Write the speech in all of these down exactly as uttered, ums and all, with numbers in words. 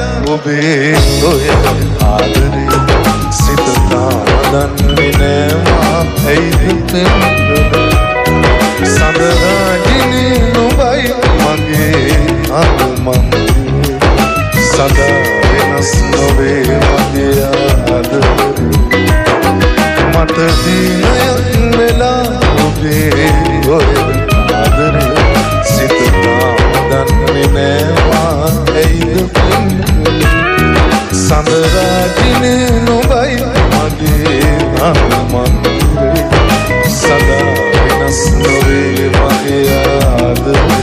ඔබේ ඔය ආදරේ සිත තාමදන්නේ නෑ මා ඇයිද සඳරාගිනි නුඹයි මගේ අනුමන්දිරේ සදා වෙනස් නොවේ මගේ ආදරේ මට දිනයක් වෙලා ඔබේ ඔය ආදරේ සිත තාමදන්නේ නෑ මා ඇයිද සඳරාගිනි නුඹයි මගේ අනුමන්දිරේ සදා වෙනස් නොවේ මගේ ආදරේ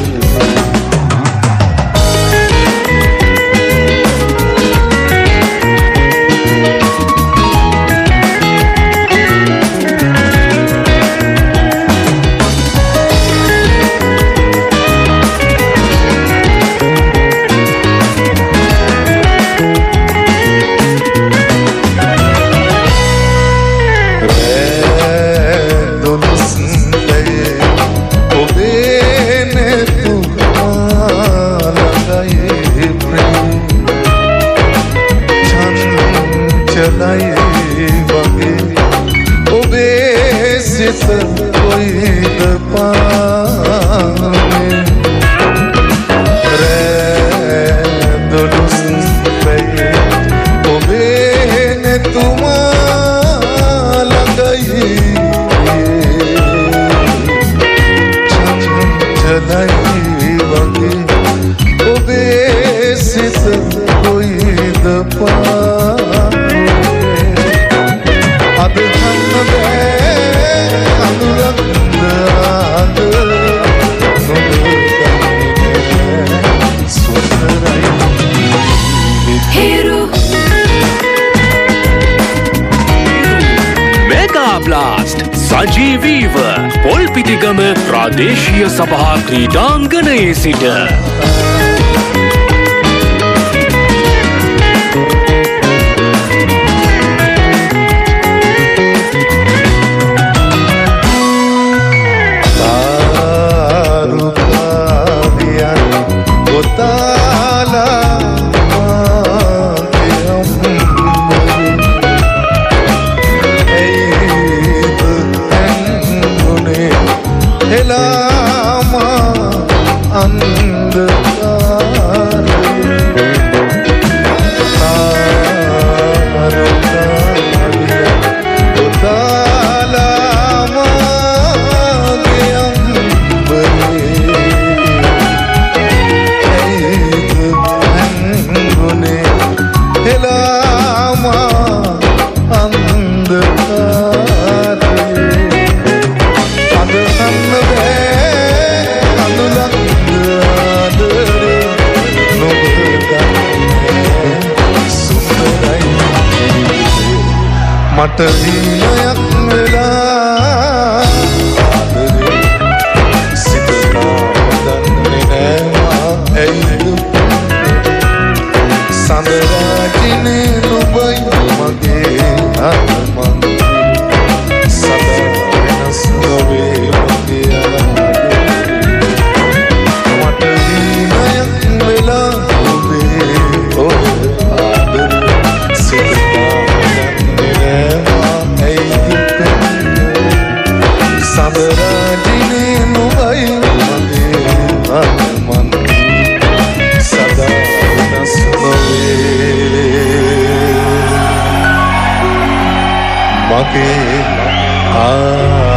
සජීවීව පොල්පිටිගම ප්‍රාදේශීය සභා ක්‍රීඩාංගණයේ සිට මට දිනයක් වෙලා ආදරේ සිත තාමදන්නේ නෑ මා ඇයිද සඳරාගිනි නුඹයි මගේ අනුමන්දිරේ සදා වෙනස් නොවේ මගේ ආදරේ මට දිනයක් වෙලා ඔබේ ඔය ආදරේ සිත සඳරාගිනි නුඹයි මගේ අනුමන්දිරේ සදා වෙනස් නොවේ මගේ ආදරේ